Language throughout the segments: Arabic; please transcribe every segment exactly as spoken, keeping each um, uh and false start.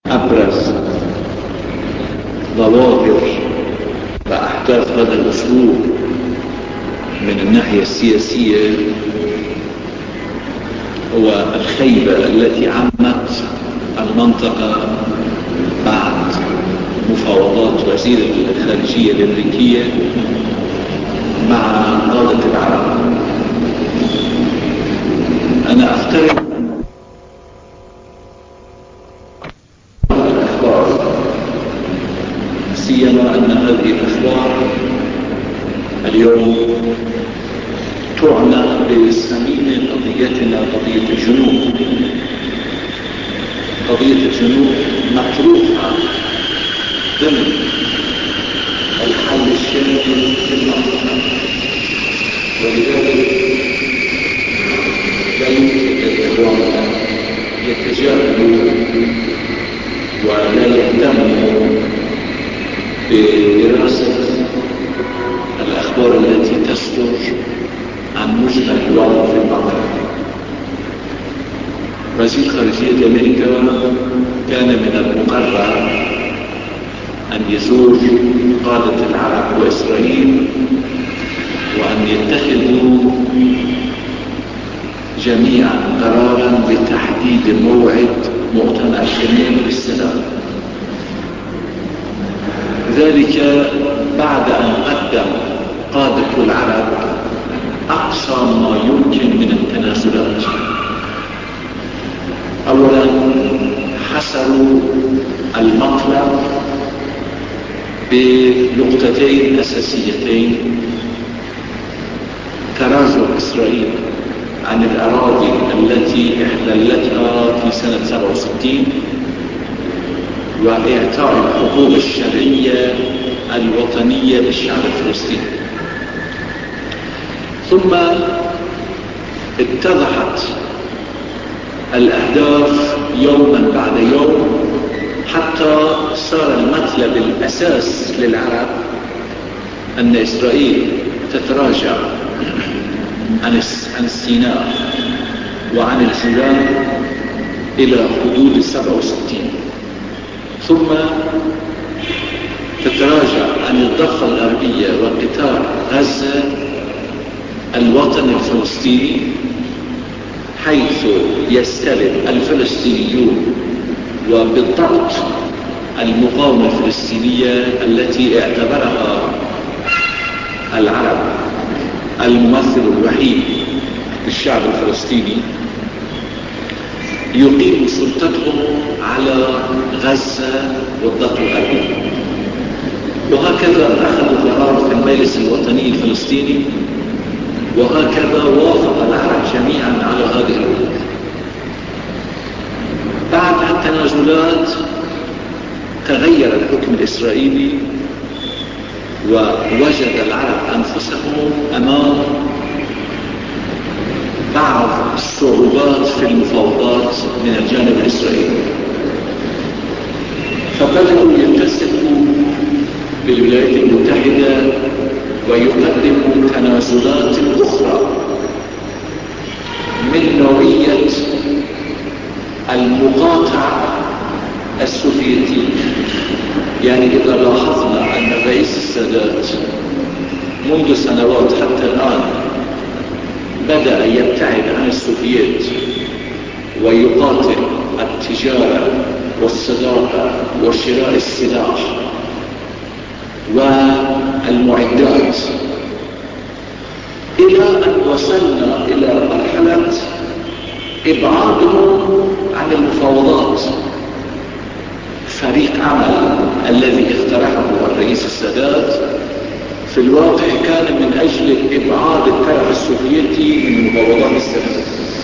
أبرز ظواهر وأحداث هذا الأسلوب من الناحية السياسية هو الخيبة التي عمت المنطقة بعد مفاوضات وزير الخارجية الأمريكية مع قادة العرب. أنا أفترض الأخبار، سيما أن هذه الأخبار اليوم تعنى بصميم قضيتنا، قضية الجنوب. قضية الجنوب مطروحة ضمن الحل الشامل في المنطقة، ولذلك لا يمكن للإخوان يتجاهلوا ولا يهتموا بدراسة الأخبار التي تصدر عن مجمل الوضع في المنطقة. وزير خارجية أمريكا كان من المقرر أن يزور قادة العرب وإسرائيل وأن يتخذوا جميعا قرارا بتحديد موعد مؤتمر جنيف للسلام، ذلك بعد أن قدم قادة العرب أقصى ما يمكن من التنازلات. أولا حصروا المطلب بنقطتين أساسيتين: تراجع إسرائيل عن الأراضي التي احتلتها في سنة سبعة وستين، وإعطاء الحقوق الشرعية الوطنية للشعب الفلسطيني. ثم اتضحت الأهداف يوما بعد يوم، حتى صار المطلب الأساس للعرب أن إسرائيل تتراجع عن سيناء وعن الجولان إلى حدود سبعة وستين، ثم تتراجع عن الضفة الغربية وقطاع غزة الوطن الفلسطيني، حيث يستلم الفلسطينيون وبالضبط المقاومة الفلسطينية التي اعتبرها العرب الممثل الوحيد للشعب الفلسطيني، يقيم سلطتهم على غزة والضفة الغربية. وهكذا أخذوا قرار في المجلس الوطني الفلسطيني، وهكذا وافق العرب جميعا على هذه الأمور. بعد التنازلات تغير الحكم الإسرائيلي، ووجد العرب أنفسهم أمام بعض الصعوبات في المفاوضات من الجانب الإسرائيلي، فبدأوا يتصلوا بالولايات المتحدة ويقدموا تنازلات أخرى من نوعية المقاطعة السوفيتي. يعني إذا لاحظنا أن الرئيس السادات منذ سنوات حتى الآن بدأ يبتعد عن السوفييت ويقاتل التجارة والصداقة وشراء السلاح والمعدات، إلى أن وصلنا إلى مرحلة إبعادهم عن المفاوضات. فريق عمل الذي اقترحه الرئيس السادات في الواقع كان من أجل إبعاد الطرف السوفيتي من المفاوضات السلام.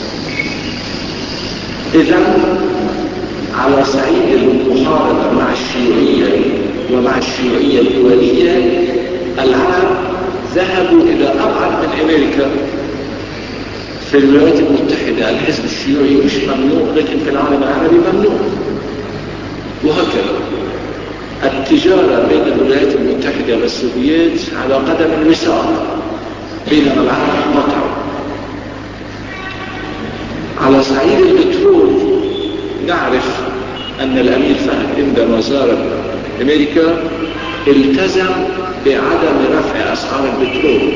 إذن على صعيد المحاربة مع الشيوعية ومع الشيوعية الدولية، العرب ذهبوا إلى أبعد من أمريكا. في الولايات المتحدة الحزب الشيوعي مش ممنوع، لكن في العالم العربي ممنوع. وهكذا التجارة بين الولايات المتحدة والسوفييت على قدم الوساق، بينما العرب قطعوا. على صعيد البترول نعرف أن الأمير فهد عندما زار أمريكا التزم بعدم رفع أسعار البترول.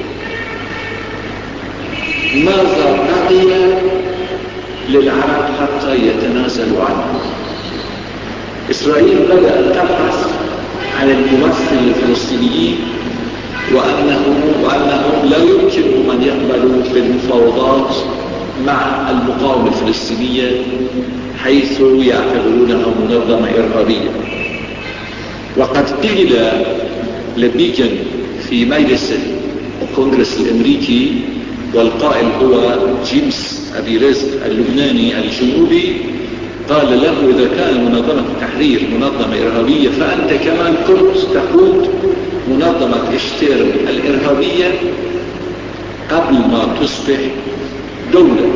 ماذا بقي للعرب حتى يتنازلوا عنه؟ إسرائيل بدأت تبحث عن الممثل الفلسطينيين وأنه وأنهم لا يمكنهم أن يقبلوا بالمفاوضات مع المقاومة الفلسطينية حيث يعتبرونها منظمة إرهابية. وقد قيل لبيجن في مجلس الكونغرس الأمريكي، والقائل هو جيمس أبي رزق اللبناني الجنوبي، قال له: إذا كان منظمة التحرير منظمة إرهابية فأنت كمان كنت تقود منظمة اشتيرن الإرهابية قبل ما تصبح دولة،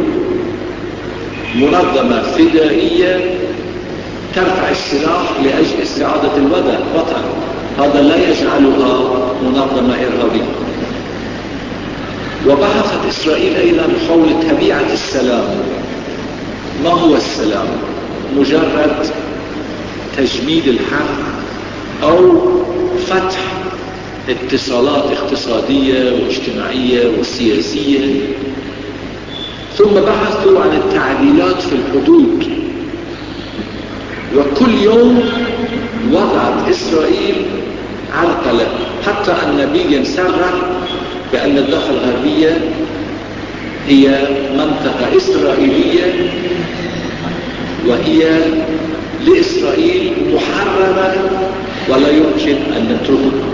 منظمة فدائية ترفع السلاح لأجل استعادة الوطن. هذا لا يجعلها منظمة إرهابية. وبحثت إسرائيل أيضا حول طبيعة السلام. ما هو السلام؟ مجرد تجميد الحرب أو فتح اتصالات اقتصادية واجتماعية وسياسية؟ ثم بحثوا عن التعديلات في الحدود، وكل يوم وضعت إسرائيل عرقلة، حتى أن بيجن صرح بأن الضفة الغربية هي منطقة إسرائيلية وهي لإسرائيل محررة ولا يمكن أن نتركها.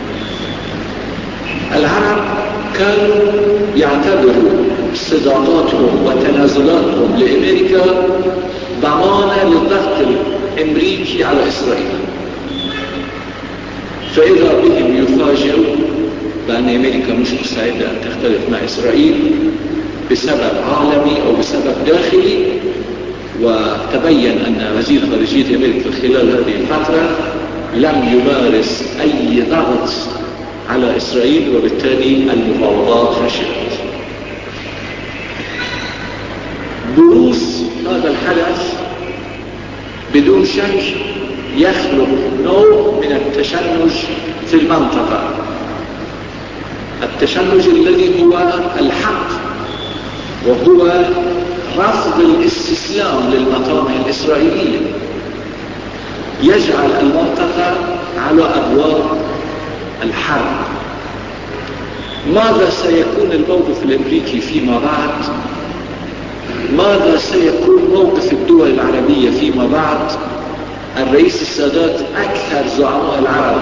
العرب كانوا يعتبروا صداقاتهم وتنازلاتهم لأمريكا ضمانة للضغط الأمريكي على إسرائيل، فإذا بهم يفاجئوا بأن أمريكا مش مستعدة أن تختلف مع إسرائيل بسبب عالمي أو بسبب داخلي. وتبين أن وزير خارجية أمريكا خلال هذه الفترة لم يمارس أي ضغط على إسرائيل، وبالتالي المفاوضات فشلت. بروز هذا الحدث بدون شك يخلق نوع من التشنج في المنطقة، التشنج الذي هو الحق، وهو رفض الاستسلام للمطامع الإسرائيلية، يجعل المنطقة على أبواب الحرب. ماذا سيكون الموقف الأمريكي فيما بعد؟ ماذا سيكون موقف الدول العربية فيما بعد؟ الرئيس السادات أكثر زعماء العرب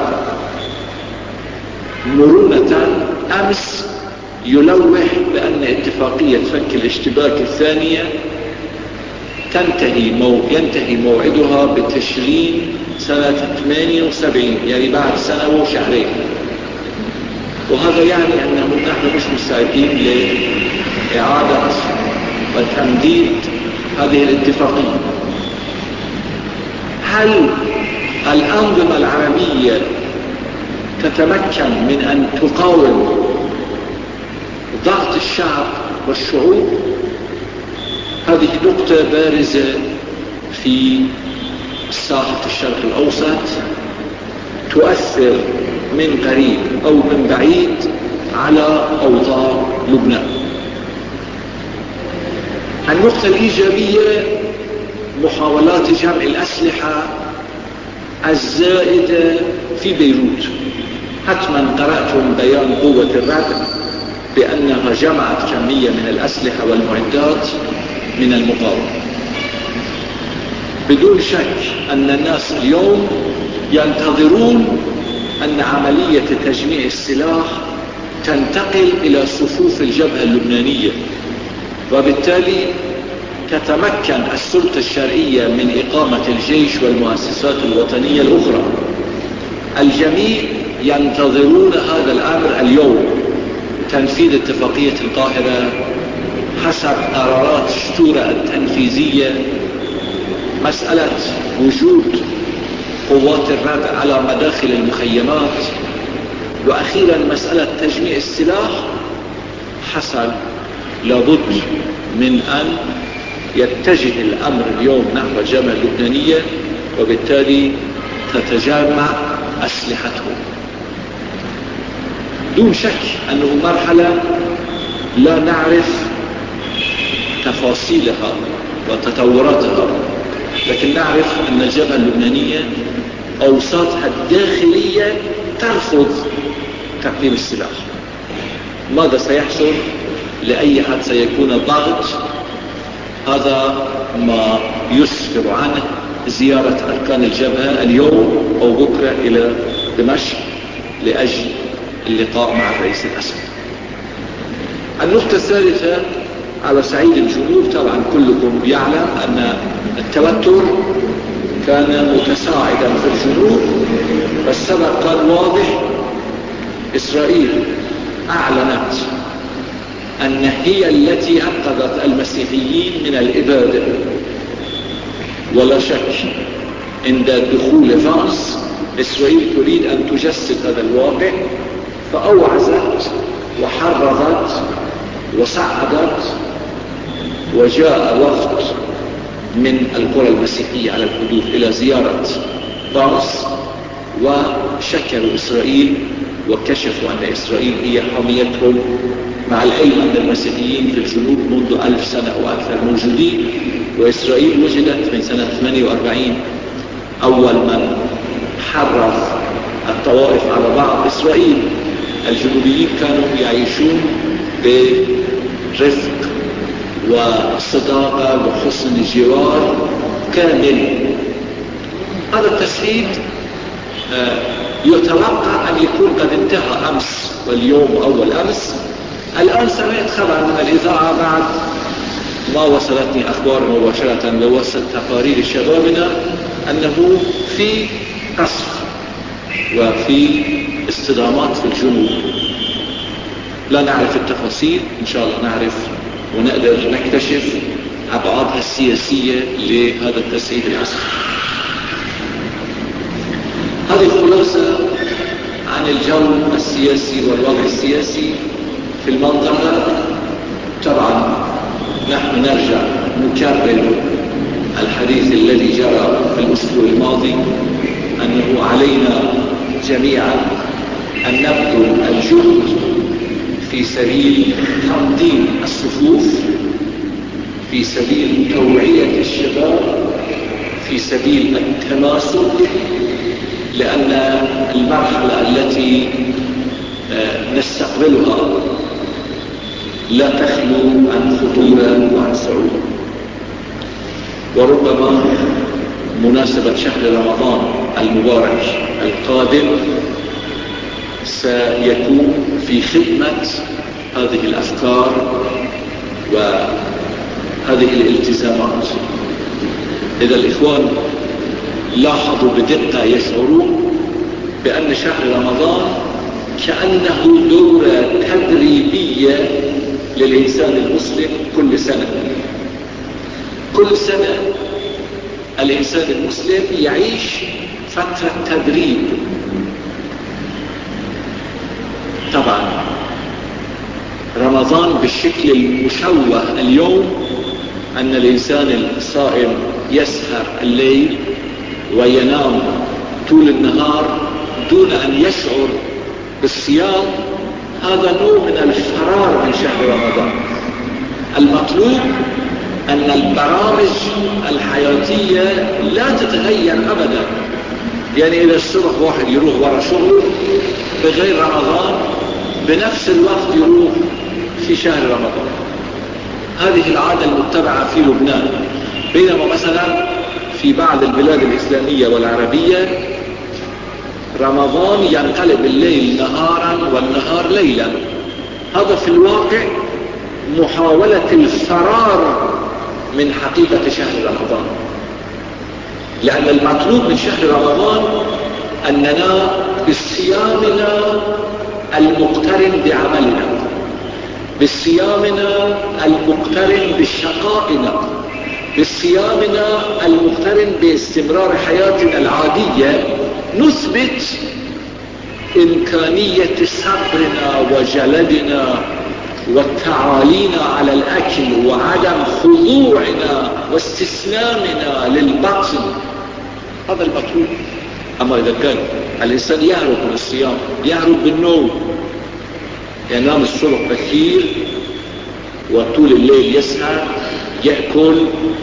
مرونة أمس يلوح بأن اتفاقية فك الاشتباك الثانية تنتهي مو... ينتهي موعدها بتشرين سنة ثمانية وسبعين، يعني بعد سنة وشهرين. وهذا يعني أنه نحن مش مستعدين لإعادة وتمديد هذه الاتفاقية. هل الأنظمة العربية تتمكن من أن تقاوم ضغط الشعب والشعوب؟ هذه نقطة بارزة في ساحة الشرق الأوسط تؤثر من قريب أو من بعيد على أوضاع لبنان. النقطة الإيجابية محاولات جمع الأسلحة الزائدة في بيروت. حتما قرأتم بيان قوة الرد بأنها جمعت كمية من الأسلحة والمعدات من المقاومة. بدون شك أن الناس اليوم ينتظرون أن عملية تجميع السلاح تنتقل إلى صفوف الجبهة اللبنانية، وبالتالي تتمكن السلطة الشرعية من إقامة الجيش والمؤسسات الوطنية الأخرى. الجميع ينتظرون هذا الأمر اليوم، تنفيذ اتفاقية القاهرة حسب قرارات شتورة التنفيذية، مسألة وجود قوات الردع على مداخل المخيمات، وأخيرا مسألة تجميع السلاح حصل لابد من أن يتجه الأمر اليوم نحو الجبهة اللبنانية، وبالتالي تتجمع أسلحتهم. دون شك أنه مرحلة لا نعرف تفاصيلها وتطوراتها، لكن نعرف أن الجبهة اللبنانية أوساطها الداخلية ترفض تقديم السلاح. ماذا سيحصل؟ لأي حد سيكون ضغط، هذا ما يسفر عنه زيارة أركان الجبهة اليوم أو بكرة إلى دمشق لأجل اللقاء مع الرئيس الأسد. النقطة الثالثة على صعيد الجنوب، طبعا كلكم يعلم أن التوتر كان متساعدا في الجنوب، والسبب كان واضح. إسرائيل أعلنت أن هي التي أنقذت المسيحيين من الإبادة، ولا شك عند دخول فانس إسرائيل تريد أن تجسد هذا الواقع، فأوعزت وحرضت وصعدت، وجاء وفد من القرى المسيحية على الحدود إلى زيارة فانس، وشكروا إسرائيل وكشفوا أن إسرائيل هي حميتهم، مع العلم أن المسيحيين في الجنوب منذ ألف سنة أو أكثر موجودين، وإسرائيل وجدت من سنة ثمانية وأربعين أول من حرض الطوائف على بعض. إسرائيل الجنوبيين كانوا يعيشون برفق وصداقة وحسن جوار كامل. هذا التسعيد يتوقع أن يكون قد انتهى أمس واليوم أول أمس. الآن سمعت خبر من الإذاعة بعد ما وصلتني أخبار مباشرة لوصل تقارير شبابنا أنه في قصف وفي اصطدامات في الجنوب. لا نعرف التفاصيل، إن شاء الله نعرف ونقدر نكتشف أبعادها السياسية لهذا التسعيد العسكري. هذه الخلاصة عن الجو السياسي والوضع السياسي في المنطقة. طبعا نحن نرجع نكرر الحديث الذي جرى في الأسبوع الماضي، أنه علينا جميعا أن نبذل الجهد في سبيل تنظيم الصفوف، في سبيل توعية الشباب، في سبيل التماسك، لأن المرحلة التي نستقبلها لا تخلو عن خطورة وعن صعوبة. وربما مناسبة شهر رمضان المبارك القادم سيكون في خدمة هذه الأفكار وهذه الالتزامات. إذا الإخوان لاحظوا بدقة يشعرون بأن شهر رمضان كأنه دورة تدريبية للإنسان المسلم كل سنة. كل سنة الإنسان المسلم يعيش فترة تدريب. طبعا رمضان بالشكل المشوه اليوم أن الإنسان الصائم يسهر الليل وينام طول النهار دون أن يشعر بالصيام، هذا نوع من الفرار من شهر رمضان. المطلوب أن البرامج الحياتية لا تتغير أبدا. يعني إذا الصبح واحد يروح ورا شغله بغير رمضان بنفس الوقت يروح في شهر رمضان. هذه العادة المتبعة في لبنان، بينما مثلا في بعض البلاد الإسلامية والعربية رمضان ينقلب الليل نهارا والنهار ليلا. هذا في الواقع محاولة الفرار من حقيقة شهر رمضان، لأن المطلوب من شهر رمضان أننا بصيامنا المقترن بعملنا، بصيامنا المقترن بشقائنا، بصيامنا المقترن باستمرار حياتنا العادية، نثبت إمكانية صبرنا وجلدنا وتعالينا على الأكل وعدم خضوعنا واستسلامنا للبطن، هذا المطلوب. أما إذا كان الإنسان يهرب من الصيام، يهرب بالنوم، ينام الصبح بكير وطول الليل يسهر يأكل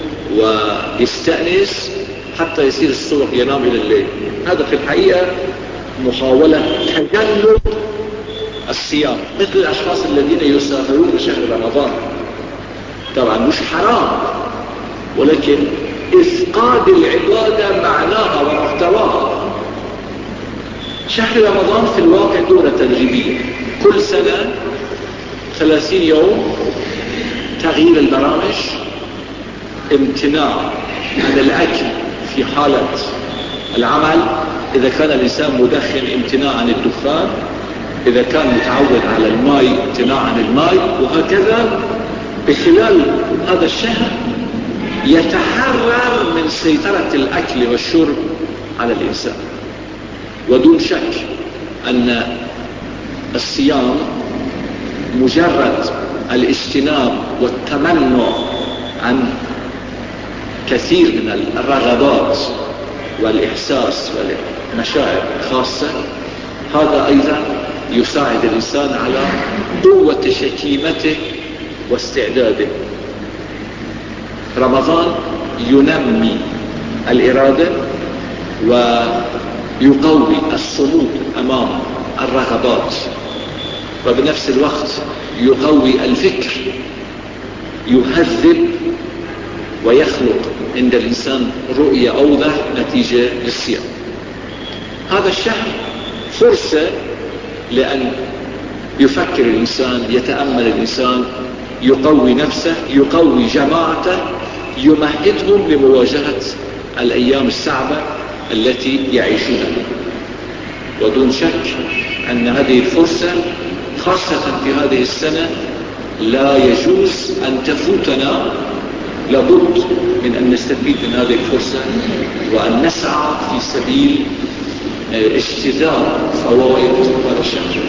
ويستأنس حتى يصير الصبح ينام إلى الليل، هذا في الحقيقة محاولة تجنب الصيام، مثل الأشخاص الذين يسافرون بشهر رمضان. طبعا مش حرام، ولكن إفقاد العبادة معناها ومحتواها. شهر رمضان في الواقع دورة تدريبية، كل سنة ثلاثين يوم تغيير البرامج، امتناع عن الأكل في حالة العمل، إذا كان الإنسان مدخن امتناع عن الدخان، إذا كان متعود على الماء امتناع عن الماء، وهكذا. بخلال هذا الشهر يتحرر من سيطرة الأكل والشرب على الإنسان. ودون شك أن الصيام مجرد الاجتناب والتمنع عن كثير من الرغبات والإحساس والمشاعر خاصة، هذا أيضا يساعد الإنسان على قوة شكيمته واستعداده. رمضان ينمي الإرادة ويقوي الصمود أمام الرغبات، وبنفس الوقت يقوي الفكر، يهذب ويخلق عند الإنسان رؤية أوضح نتيجة للصيام. هذا الشهر فرصة لأن يفكر الإنسان، يتأمل الإنسان، يقوي نفسه، يقوي جماعته، يمهدهم لمواجهة الأيام الصعبة التي يعيشونها. ودون شك أن هذه الفرصة خاصة في هذه السنة لا يجوز أن تفوتنا، لابد من أن نستفيد من هذه الفرصة وأن نسعى في سبيل اجتذاب فوائد هذا الشهر.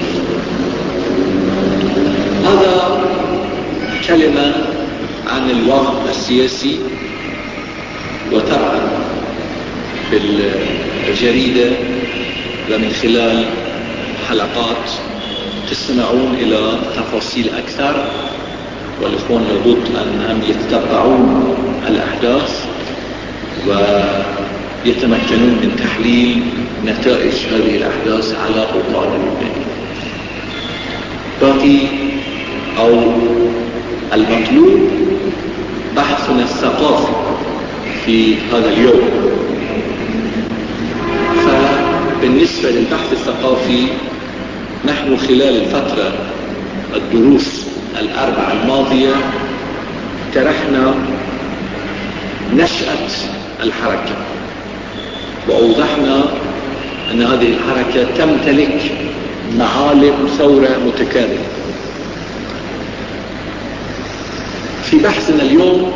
هذا كلمة عن الوضع السياسي. وطبعا بالجريدة ومن خلال حلقات تستمعون إلى تفاصيل أكثر، والإخوان لابد أن يتتبعون الأحداث ويتمكنون من تحليل نتائج هذه الأحداث على أوطان المؤمنين. باقي أو المطلوب بحثنا الثقافي في هذا اليوم. فبالنسبة للبحث الثقافي، نحن خلال الفترة الدروس الأربعة الماضية طرحنا نشأة الحركة، وأوضحنا أن هذه الحركة تمتلك معالم ثورة متكاملة. في بحثنا اليوم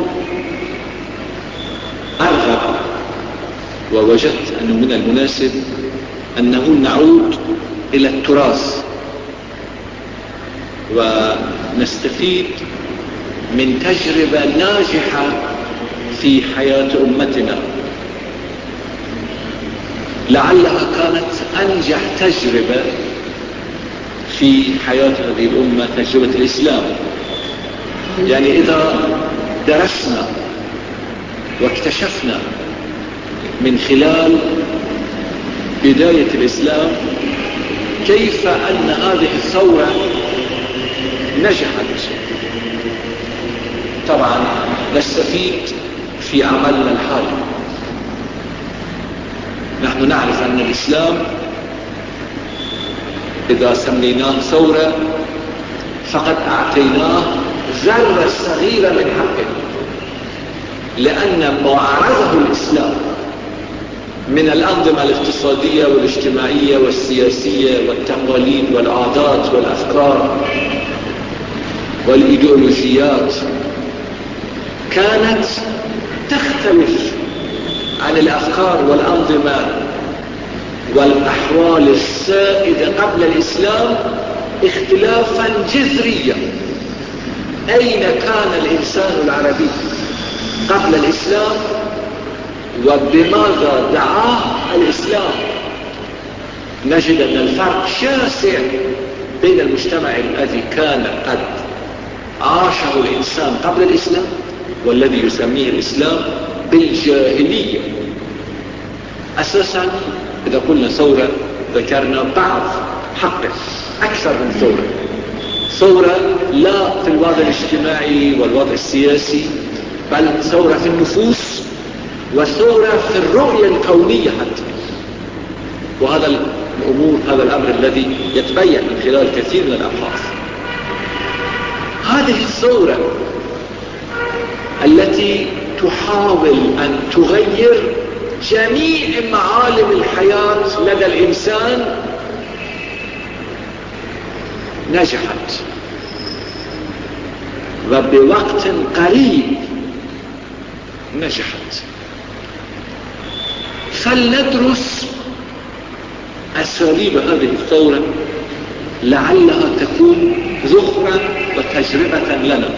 أرغب ووجدت أنه من المناسب أنه نعود إلى التراث ونستفيد من تجربة ناجحة في حياة أمتنا، لعلها كانت أنجح تجربة في حياة هذه الأمة، تجربة الإسلام. يعني إذا درسنا واكتشفنا من خلال بداية الإسلام كيف أن هذه الثورة نجحت، طبعا نستفيد في عملنا الحالي. نحن نعرف أن الإسلام إذا سميناه ثورة فقد أعطيناه ذرة صغيرة من حقه، لأن ما عرضه الإسلام من الأنظمة الاقتصادية والاجتماعية والسياسية والتقاليد والعادات والأفكار والإيديولوجيات كانت تختلف عن الأفكار والأنظمة والأحوال السائدة قبل الإسلام اختلافا جذريا. أين كان الإنسان العربي قبل الإسلام وبماذا دعاه الإسلام، نجد أن الفرق شاسع بين المجتمع الذي كان قد عاشه الإنسان قبل الإسلام والذي يسميه الإسلام بالجاهلية. أساسا إذا قلنا ثورة ذكرنا بعض حقه، أكثر من ثورة. ثورة لا في الوضع الاجتماعي والوضع السياسي، بل ثورة في النفوس وثورة في الرؤية الكونية حتى. وهذا الأمور هذا الأمر الذي يتبين من خلال كثير من الأبحاث. هذه الثورة التي تحاول أن تغير جميع معالم الحياة لدى الإنسان نجحت، وبوقت قريب نجحت. فلندرس أساليب هذه الثورة لعلها تكون ذخرا وتجربة لنا.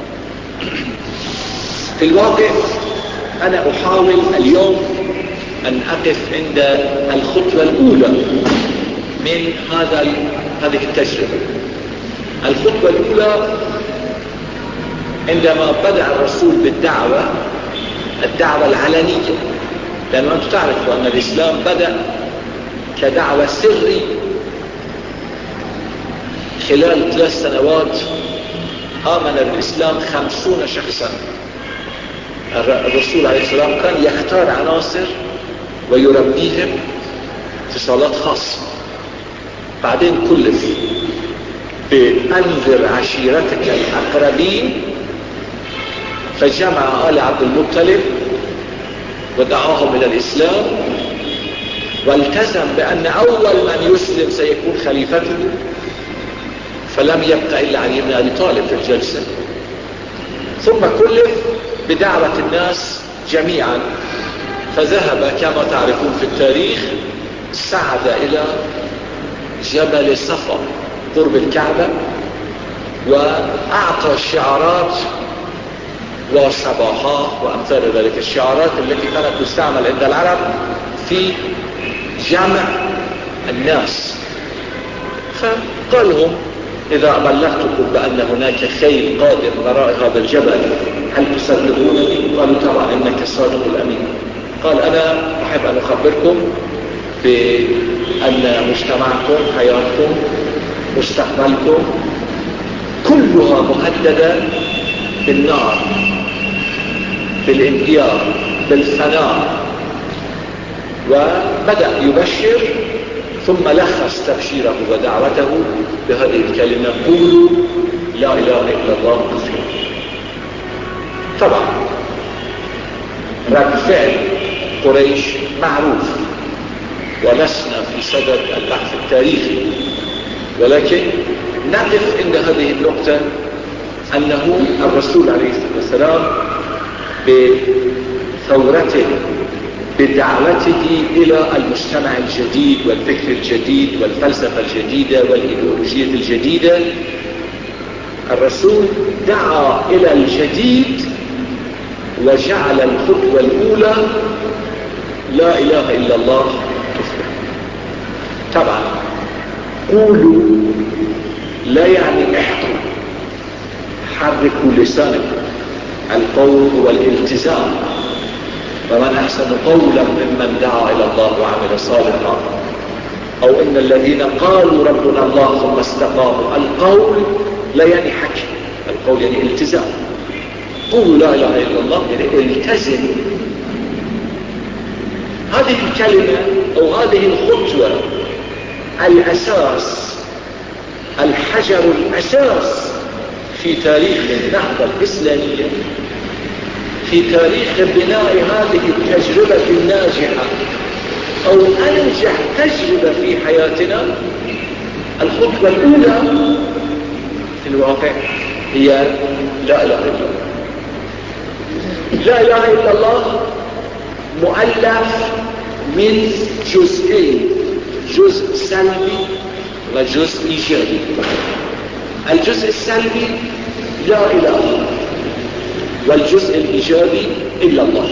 في الواقع أنا أحاول اليوم أن أقف عند الخطوة الأولى من هذا هذه التجربة. الخطوة الأولى عندما بدأ الرسول بالدعوة، الدعوة العلنية، لأن أنتم تعرفوا أن الإسلام بدأ كدعوة سري. خلال ثلاث سنوات آمن بالإسلام خمسون شخصا. الرسول عليه السلام كان يختار عناصر ويربيهم اتصالات خاصة. بعدين كلف بأنذر عشيرتك الأقربين، فجمع آل عبد المطلب ودعاهم إلى الإسلام، والتزم بأن أول من يسلم سيكون خليفته، فلم يبقى إلا علي بن أبي طالب في الجلسة. ثم كلف بدعوة الناس جميعا، فذهب كما تعرفون في التاريخ، صعد إلى جبل صفا قرب الكعبة، وأعطى الشعارات وصباحات وأمثال ذلك، الشعارات التي كانت تستعمل عند العرب في جمع الناس. فقال لهم: إذا بلغتكم بأن هناك خيل قادم وراء هذا الجبل هل تصدقونني؟ قالوا: طبعا إنك الصادق الأمين. قال: أنا أحب أن أخبركم بأن مجتمعكم، حياتكم، مستقبلكم كلها مهددة بالنار، بالانهيار، بالفناء. وبدأ يبشر، ثم لخص تبشيره ودعوته بهذه الكلمة: قولوا لا إله إلا الله تفلحوا. طبعا رد فعل قريش معروف ولسنا في صدد البحث التاريخي، ولكن نقف عند هذه النقطة أنه الرسول عليه الصلاة والسلام بثورته، بدعوته إلى المجتمع الجديد والفكر الجديد والفلسفة الجديدة والإيديولوجية الجديدة، الرسول دعا إلى الجديد وجعل الخطوة الأولى لا إله إلا الله تفلح. طبعا قولوا لا يعني احكوا، حركوا لسانكم. القول هو الالتزام، فمن أحسن قولا ممن دعا إلى الله وعمل صالحا، أو إن الذين قالوا ربنا الله ثم استقاموا. القول لا يعني حكي، القول يعني التزام. قولوا لا إله إلا الله يعني التزم. هذه الكلمة أو هذه الخطوة الأساس، الحجر الأساس في تاريخ النهضة الإسلامية، في تاريخ بناء هذه التجربة الناجحة أو أنجح تجربة في حياتنا. الخطوة الأولى في الواقع هي لا إله إلا الله. لا إله إلا الله مؤلف من جزئين، جزء سلبي وجزء إيجابي. الجزء السلبي لا إله، والجزء الإيجابي إلا الله.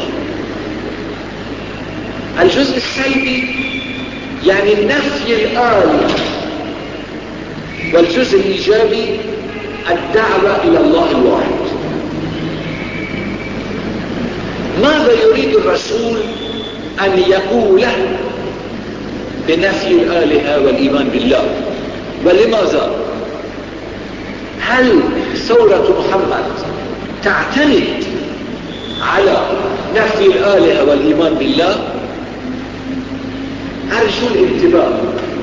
الجزء السلبي يعني النفي الآلي، والجزء الإيجابي الدعوة إلى الله الواحد. ماذا يريد الرسول أن يقول بنفي الآلهة والإيمان بالله؟ ولماذا؟ هل ثورة محمد تعتمد على نفي الآلهة والإيمان بالله؟ أرجو الانتباه.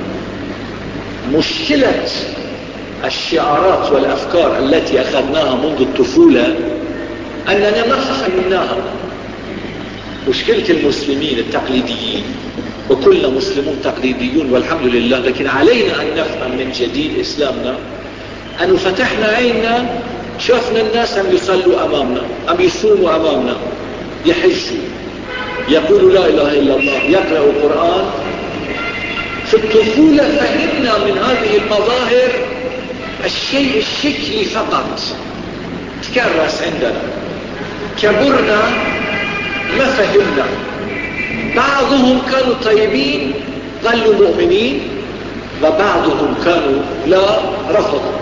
مشكلة الشعارات والأفكار التي أخذناها منذ الطفولة أننا ما فهمناها. مشكلة المسلمين التقليديين، وكلنا مسلمون تقليديون والحمد لله، لكن علينا أن نفهم من جديد إسلامنا. أن فتحنا عيننا، شافنا الناس أم يصلوا أمامنا، أم يصوموا أمامنا، يحجوا، يقولوا لا إله إلا الله، يقرأوا القرآن. في الطفولة فهمنا من هذه المظاهر الشيء الشكلي فقط، تكرس عندنا. كبرنا ما فهمنا. بعضهم كانوا طيبين ظلوا مؤمنين، وبعضهم كانوا لا رفضوا.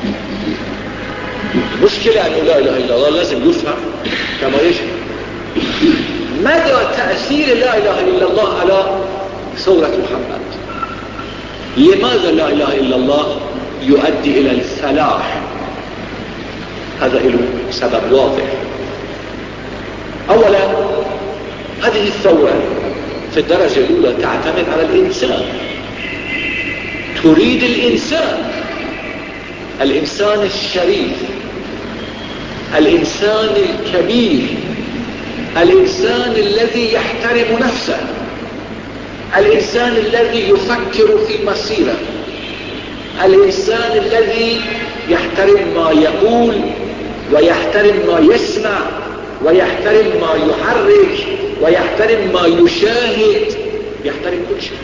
المشكلة أنه لا إله إلا الله لازم يفهم كما يجب. مدى تأثير لا إله إلا الله على ثورة محمد؟ لماذا لا إله إلا الله يؤدي إلى الفلاح؟ هذا له سبب واضح. أولا، هذه الثورة في الدرجة الأولى تعتمد على الإنسان، تريد الإنسان، الإنسان الشريف، الإنسان الكبير، الإنسان الذي يحترم نفسه، الإنسان الذي يفكر في مصيره، الإنسان الذي يحترم ما يقول ويحترم ما يسمع ويحترم ما يحرك ويحترم ما يشاهد، يحترم كل شيء.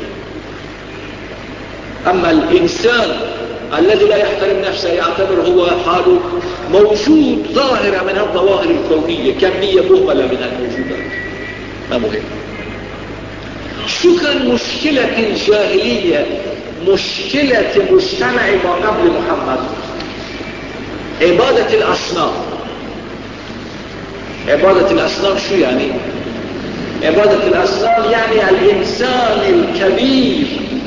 أما الإنسان الذي لا يحترم نفسه يعتبر هو حاله موجود ظاهرة من الظواهر الكونية، كمية مهملة من الموجودات، ما مهم. شو كان مشكلة الجاهلية، مشكلة مجتمع ما قبل محمد؟ عبادة الأصنام. عبادة الأصنام شو يعني؟ عبادة الأصنام يعني الإنسان الكبير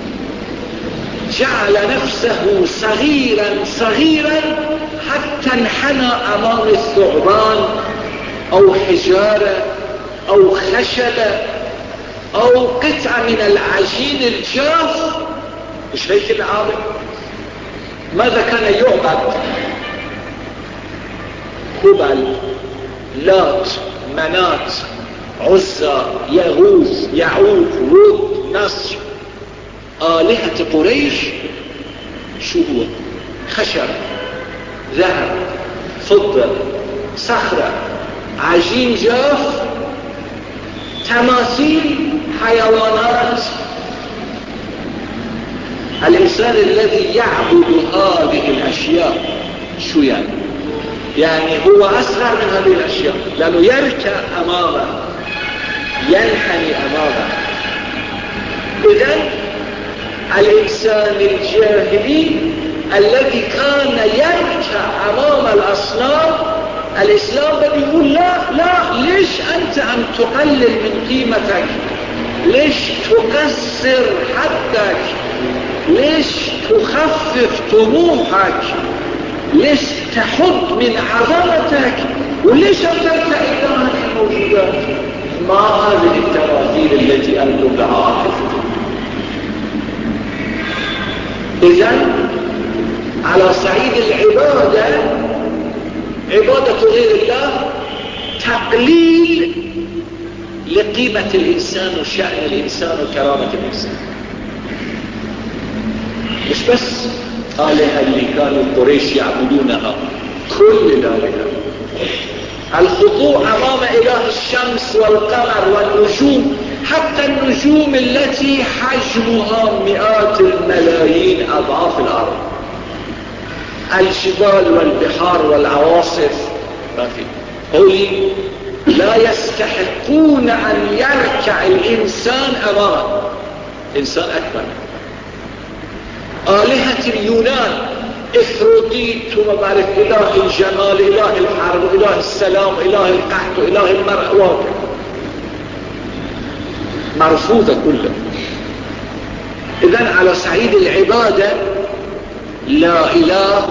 جعل نفسه صغيرا صغيرا حتى انحنى أمام الثعبان أو حجارة أو خشبة أو قطعة من العجين الجاف. مش هيك العالم؟ ماذا كان يعبد؟ هبل، لات، منات، عزى، يغوث، يعوق، ود، نصر. آلهة قريش شو هو؟ خشب، ذهب، فضة، صخرة، عجين جاف، تماثيل، حيوانات. الإنسان الذي يعبد هذه الأشياء شو يعني؟ يعني هو أصغر من هذه الأشياء، لأنه يركع أمامه، ينحني أمامه. إذن الإنسان الجاهلي الذي كان يركع أمام الأصنام، الإسلام بدي يقول لا لا، ليش أنت عم تقلل من قيمتك؟ ليش تكسر حدك؟ ليش تخفف طموحك؟ ليش تحط من عظمتك؟ وليش تركع إلى هذه الموجودات؟ ما هذه التماثيل التي أنتم بها عاكفون؟ إذن على صعيد العبادة، عبادة غير الله تقليل لقيمة الإنسان وشأن الإنسان وكرامة الإنسان. مش بس آلهة اللي كانوا قريش يعبدونها، كل الآلهة. الخضوع أمام إله الشمس والقمر والنجوم، حتى النجوم التي حجمها مئات الملايين أضعاف الأرض. الجبال والبحار والعواصف ما في. هؤلاء لا يستحقون أن يركع الإنسان أمامه. إنسان أكبر. آلهة اليونان إفروديت وما بعرف إله الجمال، إله الحرب، إله السلام، إله القحط، إله المرء، واقع مرفوضة كلها. إذن على صعيد العبادة لا إله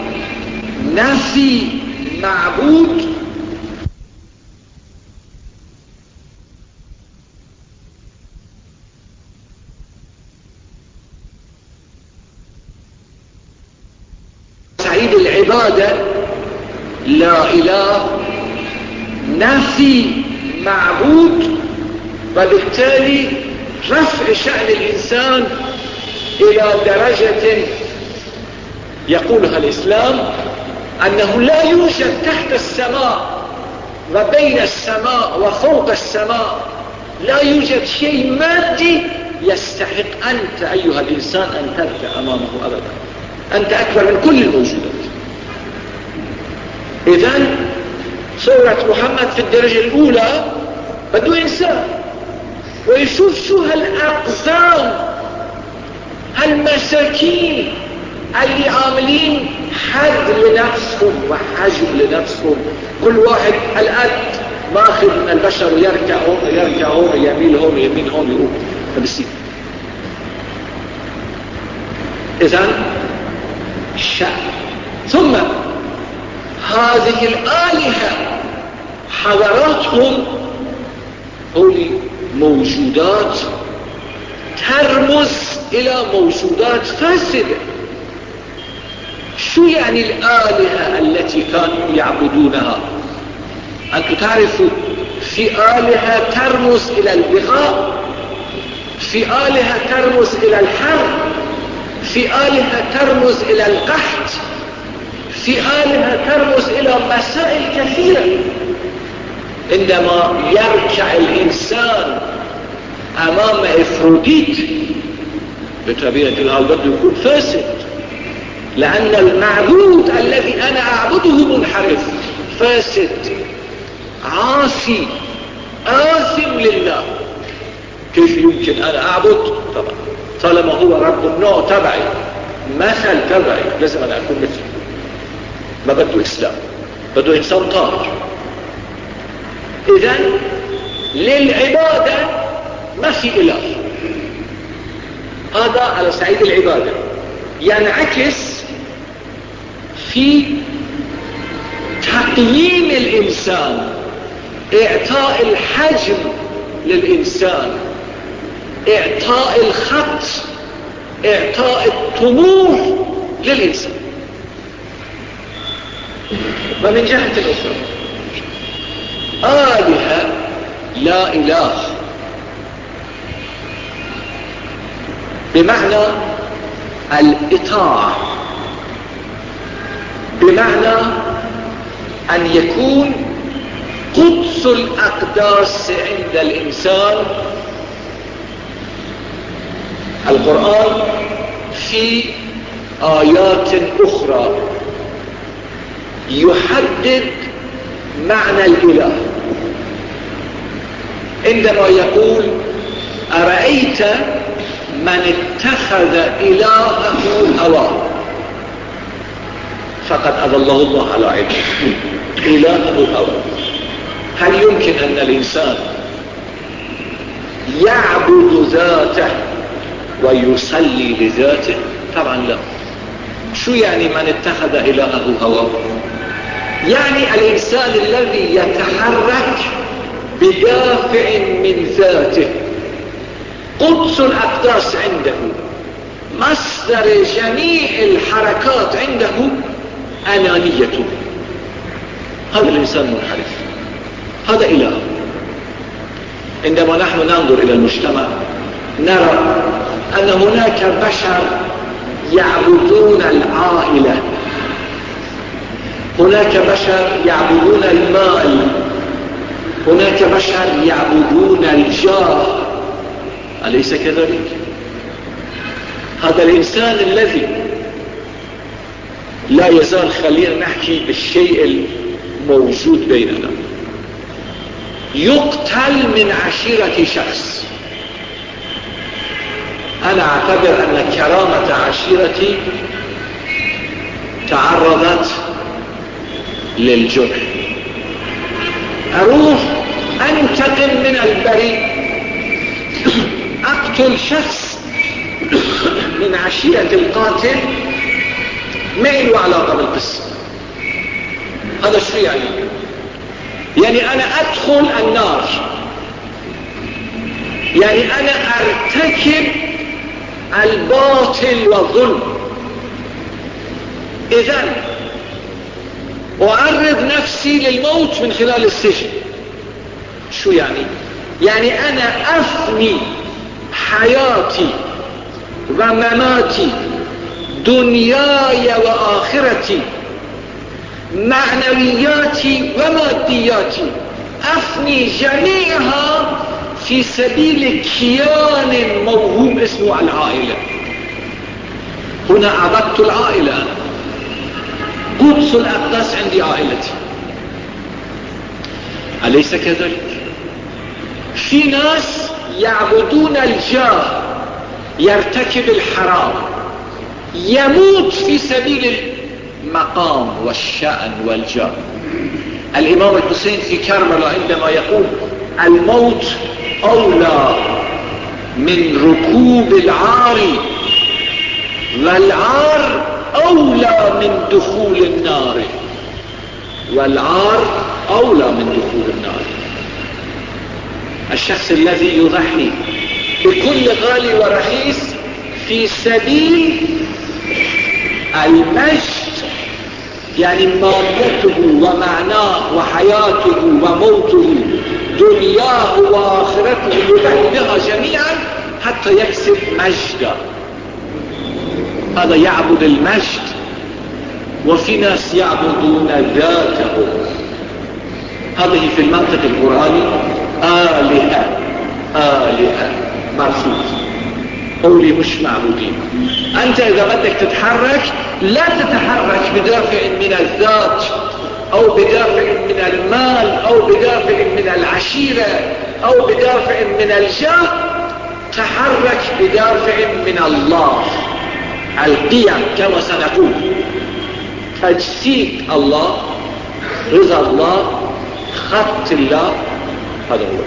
نفي معبود صعيد العبادة لا إله نفي معبود، وبالتالي رفع شأن الإنسان إلى درجة يقولها الإسلام أنه لا يوجد تحت السماء وبين السماء وفوق السماء لا يوجد شيء مادي يستحق أنت أيها الإنسان أن تركع أمامه أبدا. أنت أكبر من كل الموجودات. إذن صورة محمد في الدرجة الأولى بده إنسان ويشوف شو هالأقزام هالمساكين اللي عاملين حد لنفسهم وحجم لنفسهم، كل واحد الآن ماخذ من البشر ويركع هون ويركع هون ويميل هون ويمين هون يقوم فبصير. إذن الشأن. ثم هذه الآلهة حضاراتهم هولي موجودات ترمز إلى موجودات فاسدة. شو يعني الآلهة التي كانوا يعبدونها؟ أنتم تعرفوا في آلهة ترمز إلى البغاء، في آلهة ترمز إلى الحرب، في آلهة ترمز إلى القحط، في آلهة ترمز إلى مسائل كثيرة. عندما يركع الإنسان أمام إفروديت بطبيعة الحال بده يكون فاسد، لأن المعبود الذي أنا أعبده منحرف فاسد عاصي آثم لله. كيف يمكن أنا أعبد؟ طبعا طالما هو رب النوع تبعي مثل تبعي لازم أنا أكون مثله. ما بده إسلام، بده إنسان طاهر. إذن للعبادة ما في إله. هذا على صعيد العبادة ينعكس في تقييم الإنسان، إعطاء الحجم للإنسان، إعطاء الخط، إعطاء الطموح للإنسان. ومن جهة أخرى آلهة لا إله بمعنى الإطاعة، بمعنى أن يكون قدس الأقداس عند الإنسان. القرآن في آيات أخرى يحدد معنى الإله عندما يقول أرأيت من اتخذ إلهه هواه فقد أضله الله على علم. إلهه هواه. هل يمكن أن الإنسان يعبد ذاته ويصلي لذاته؟ طبعا لا. شو يعني من اتخذ إلهه هواه؟ يعني الإنسان الذي يتحرك بدافع من ذاته، قدس الأقداس عنده، مصدر جميع الحركات عنده أنانيته. هذا الإنسان منحرف، هذا إله. عندما نحن ننظر إلى المجتمع نرى أن هناك بشر يعبدون العائلة، هناك بشر يعبدون المال، هناك بشر يعبدون الجاه. أليس كذلك؟ هذا الإنسان الذي لا يزال خلينا نحكي بالشيء الموجود بيننا. يقتل من عشيرة شخص، أنا أعتبر أن كرامة عشيرتي تعرضت للجرح، أروح أنتقم من البريء، أقتل شخص من عشيرة القاتل ما له علاقة بالقصة. هذا شو يعني؟ يعني أنا أدخل النار، يعني أنا أرتكب الباطل والظلم، إذن أعرض نفسي للموت من خلال السجن. شو يعني؟ يعني أنا أفني حياتي ومماتي، دنياي وآخرتي، معنوياتي ومادياتي، أفني جميعها في سبيل كيان موهوم اسمه العائلة. هنا عبدت العائلة، قدس الأقداس عندي عائلتي، أليس كذلك؟ في ناس يعبدون الجاه، يرتكب الحرام، يموت في سبيل المقام والشأن والجاه. الإمام الحسين في كربلاء عندما يقول الموت أولى من ركوب العار، والعار أولى من دخول النار، والعار أولى من دخول النار. الشخص الذي يضحي بكل غالي ورخيص في سبيل المجد، يعني مادته ومعناه وحياته وموته، دنياه وآخرته، يضحي بها جميعا حتى يكسب مجدا. هذا يعبد المجد. وفي ناس يعبدون ذاته. هذه في المنطق القرآني آلهة، آلهة مرفوض، قولي مش معبودين. أنت إذا بدك تتحرك لا تتحرك بدافع من الذات أو بدافع من المال أو بدافع من العشيرة أو بدافع من الجاه، تحرك بدافع من الله. القيم كما سنقول تجسيد الله، رضا الله، خط الله، هذا هو.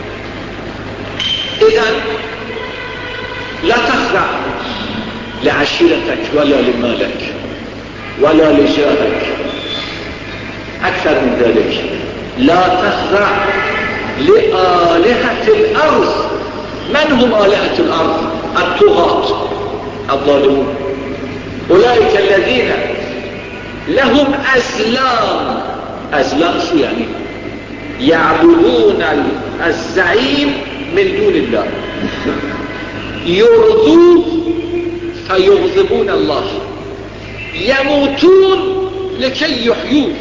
إذن لا تخضع لعشيرتك ولا لمالك ولا لجاهك. أكثر من ذلك، لا تخضع لآلهة الأرض. من هم آلهة الأرض؟ الطغاة الظالمون، أولئك الذين لهم أزلام. أزلام شو يعني؟ يعبدون الزعيم من دون الله، يرضوه فيغضبون الله، يموتون لكي يحيوه،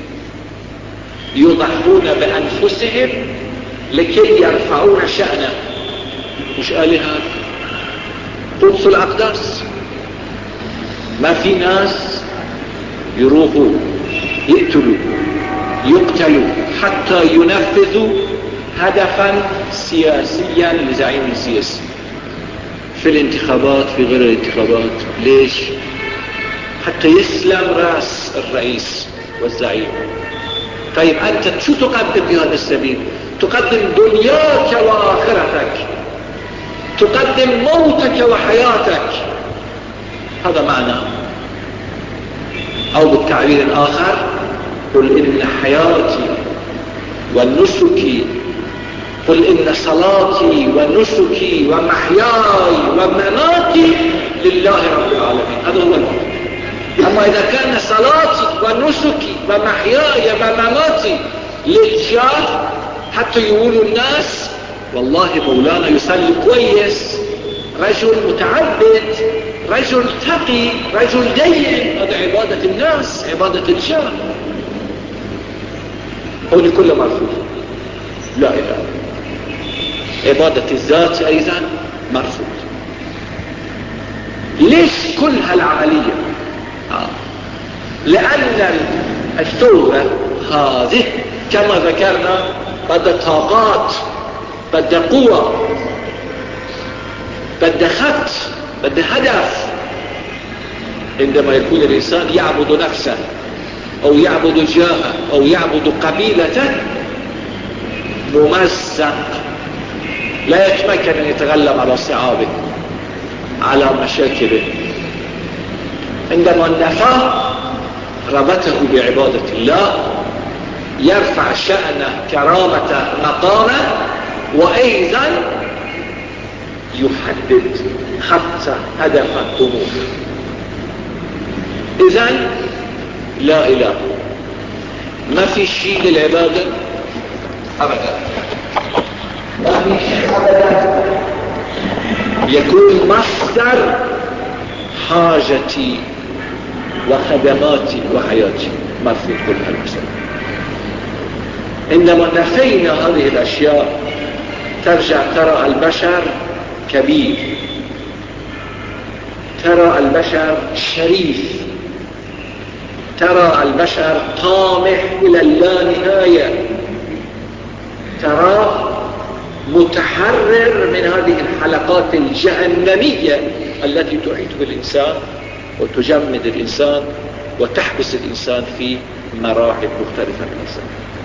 يضحون بأنفسهم لكي يرفعون شأنه. مش آلهة؟ قدس الأقداس. ما في ناس يروحوا يقتلوا يقتلوا حتى ينفذوا هدفا سياسيا لزعيم سياسي في الانتخابات، في غير الانتخابات. ليش؟ حتى يسلم رأس الرئيس والزعيم. طيب أنت شو تقدم في هذا السبيل؟ تقدم دنياك وآخرتك، تقدم موتك وحياتك. هذا معنى. أو بالتعبير الآخر، قل إن حياتي ونسكي، قل إن صلاتي ونسكي ومحياي ومماتي لله رب العالمين. هذا هو الموت. أما إذا كان صلاتي ونسكي ومحياي ومماتي للجاه حتى يقولوا الناس والله مولانا يصلي كويس، رجل متعبد، رجل تقي، رجل دين، هذا عبادة الناس، عبادة الجاه. هذه كلها مرفوضة، لا إله. عبادة الذات أيضا مرفوض. ليش كل هالعملية؟ آه. لأن الثورة هذه كما ذكرنا بدها طاقات، بدها قوة، بدها خط، بدها هدف. عندما يكون الإنسان يعبد نفسه أو يعبد جاهه أو يعبد قبيلته ممزق، لا يتمكن أن يتغلب على صعابه، على مشاكله. عندما نفاه ربطه بعبادة الله، يرفع شأنه، كرامته، مقامه، وأيضا يحدد خط هدف طموحه. إذن لا إله، ما في شيء للعبادة أبدا، ما في شيء أبدا يكون مصدر حاجتي وخدماتي وحياتي، ما في كل هالمسألة. عندما نفينا هذه الأشياء ترجع ترى البشر كبير، ترى البشر شريف، ترى البشر طامح إلى اللانهاية، تراه متحرر من هذه الحلقات الجهنمية التي تحيط بالإنسان وتجمد الإنسان وتحبس الإنسان في مراحل مختلفة من الإنسان.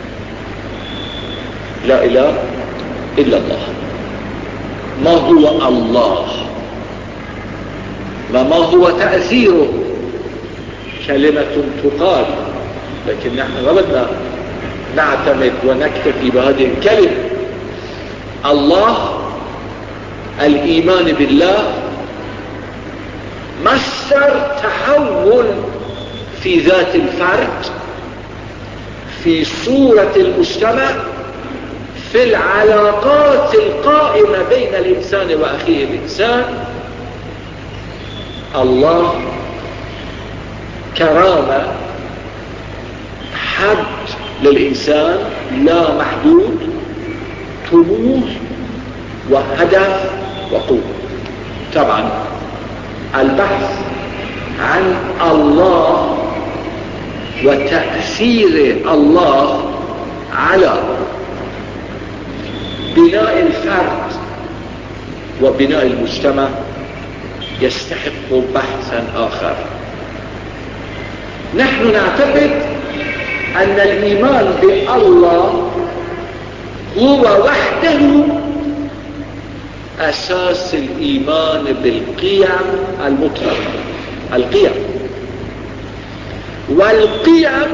لا إله إلا الله. ما هو الله؟ وما هو تأثيره؟ كلمة تقال، لكن نحن ما بدنا نعتمد ونكتفي بهذه الكلمة. الله، الإيمان بالله مصدر تحول في ذات الفرد، في صورة المجتمع، في العلاقات القائمة بين الإنسان وأخيه الإنسان. الله كرامة، حد للإنسان لا محدود، طموح وهدف وقوة. طبعا البحث عن الله وتأثير الله على بناء الفرد وبناء المجتمع يستحق بحثا آخر. نحن نعتقد أن الإيمان بالله هو وحده أساس الإيمان بالقيم المطلقة. القيم والقيم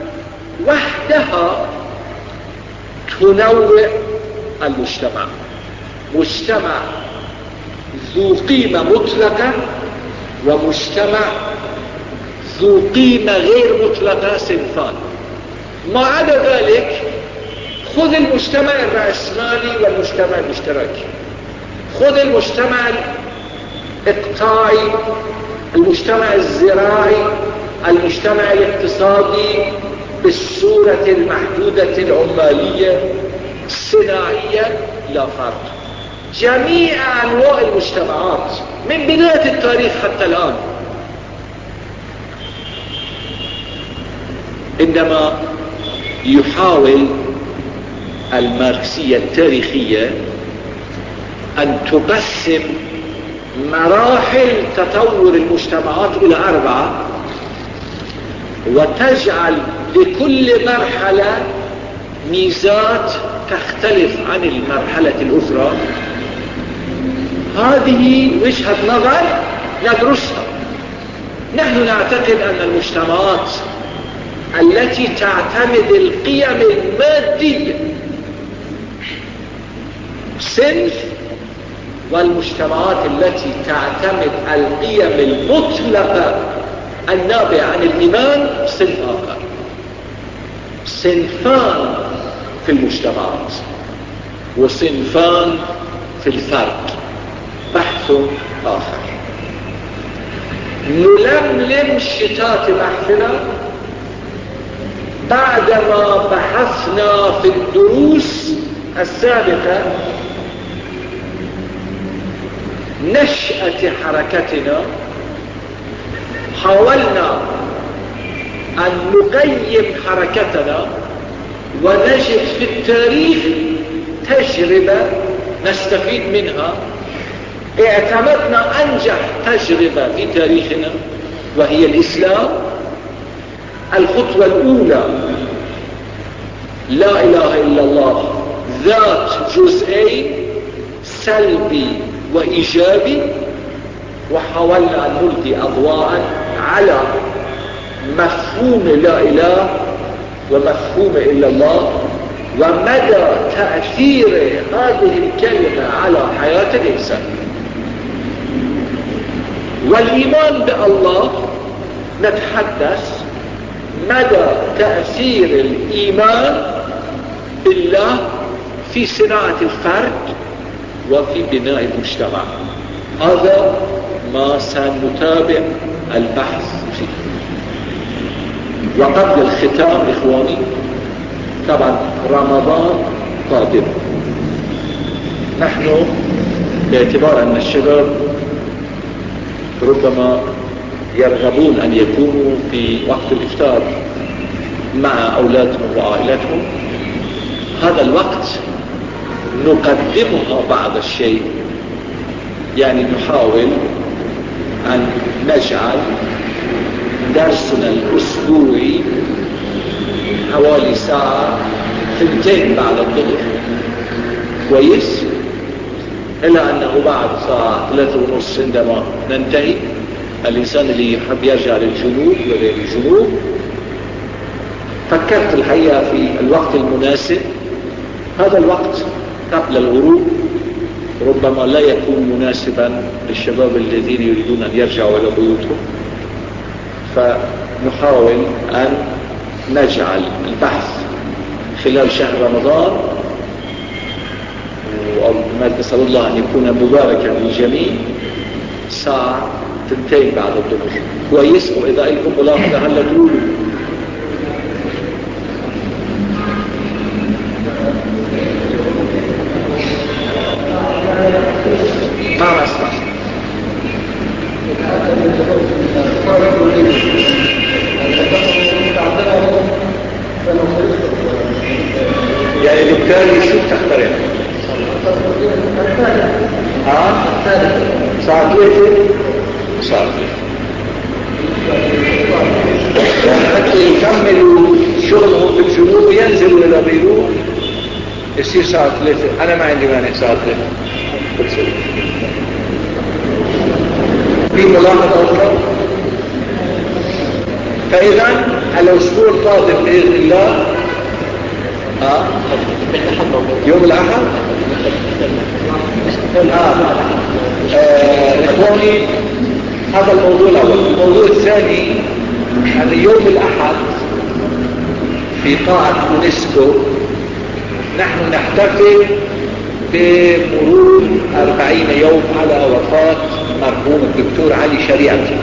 وحدها تنوع المجتمع. مجتمع ذو قيمة مطلقة ومجتمع ذو قيمة غير مطلقة صنفان. ما عدا ذلك خذ المجتمع الرأسمالي والمجتمع الاشتراكي، خذ المجتمع الاقطاعي، المجتمع الزراعي، المجتمع الاقتصادي بالصورة المحدودة العمالية الصناعية، لا فرق. جميع أنواع المجتمعات من بداية التاريخ حتى الآن، عندما يحاول الماركسية التاريخية أن تقسم مراحل تطور المجتمعات إلى أربعة وتجعل لكل مرحلة ميزات تختلف عن المرحلة الأخرى، هذه وجهة نظر ندرسها. نحن نعتقد أن المجتمعات التي تعتمد القيم المادية صنف، والمجتمعات التي تعتمد القيم المطلقة النابعة عن الإيمان صنف آخر. صنفان في المجتمعات وصنفان في الفرد، بحث آخر. نلملم شتات بحثنا بعدما بحثنا في الدروس السابقة نشأة حركتنا. حاولنا أن نقيم حركتنا ونجد في التاريخ تجربة نستفيد منها. اعتمدنا أنجح تجربة في تاريخنا وهي الإسلام. الخطوة الأولى لا إله إلا الله ذات جزئين سلبي وإيجابي، وحاولنا أن نلقي أضواء على مفهوم لا إله ومفهوم إلا الله ومدى تأثير هذه الكلمة على حياة الإنسان. والإيمان بالله نتحدث مدى تأثير الإيمان بالله في صناعة الفرد وفي بناء المجتمع. هذا ما سنتابع البحث فيه. وقبل الختام إخواني، طبعا رمضان قادم، نحن باعتبار أن الشباب ربما يرغبون أن يكونوا في وقت الإفطار مع أولادهم وعائلتهم، هذا الوقت نقدمها بعض الشيء، يعني نحاول أن نجعل درسنا الأسبوعي حوالي ساعة ثنتين بعد الظهر، كويس، إلا أنه بعد ساعة ثلاثة ونص عندما ننتهي الإنسان اللي يحب يرجع للجنوب وللجنوب. فكرت الحقيقة في الوقت المناسب، هذا الوقت قبل الغروب ربما لا يكون مناسبا للشباب الذين يريدون أن يرجعوا إلى بيوتهم، فنحاول أن نجعل البحث خلال شهر رمضان، ونسأل الله أن يكون مباركا للجميع، ساعة تنتهي بعد الظهر، كويس. وإذا لكم ملاحظة هلا تقولوا ما أسمع. يعني بالتالي شو تخترع؟ ها؟ ساعة ثلاثة؟ ساعة يعني حتى يكملوا شغلهم في الجنوب وينزلوا إلى بيروت يصير ساعة ثلاثة. أنا ما عندي مانع ساعة ثلاثة بتصير. في ملاحظة أخرى. فإذا الأسبوع القادم بإذن الله آه. يوم الأحد آه. آه. إخواني، هذا الموضوع الأول. الموضوع الثاني أن يوم الأحد في قاعة يونسكو نحن نحتفل بمرور أربعين يوم على وفاة مرحوم الدكتور علي شريعتي،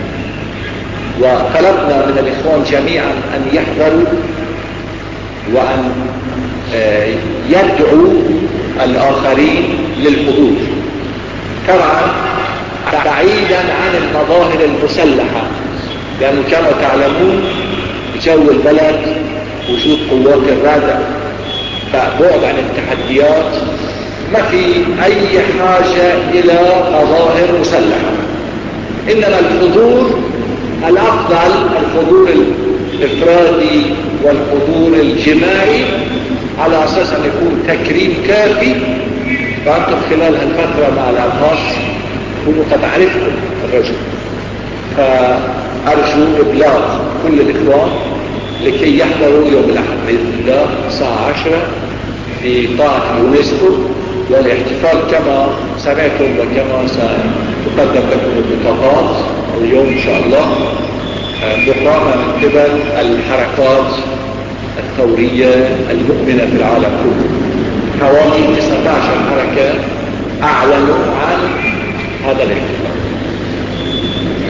وطلبنا من الإخوان جميعا أن يحضروا وأن يدعوا الآخرين للحضور، طبعا بعيدا عن المظاهر المسلحة، لأنه كما تعلمون جو البلد وجود قوات الردع، فبعد عن التحديات ما في أي حاجة إلى مظاهر مسلحة، إنما الحضور الأفضل الحضور الإفرادي والحضور الجماعي على أساس أن يكون تكريم كافي. فأنتم خلال هالفترة مع الأبهات كنوا قد عرفتم الرجل، فأرجو إبلاغ كل الإخوان لكي يحضروا يوم الأحد بإذن الله الساعة عشرة في قاعة اليونسكو، والاحتفال كما سمعتم وكما ستقدم لكم البطاقات اليوم إن شاء الله مقامة من قبل الحركات الثورية المؤمنة في العالم كله. حوالي تسعة عشر حركة أعلنوا عن هذا الاحتفال.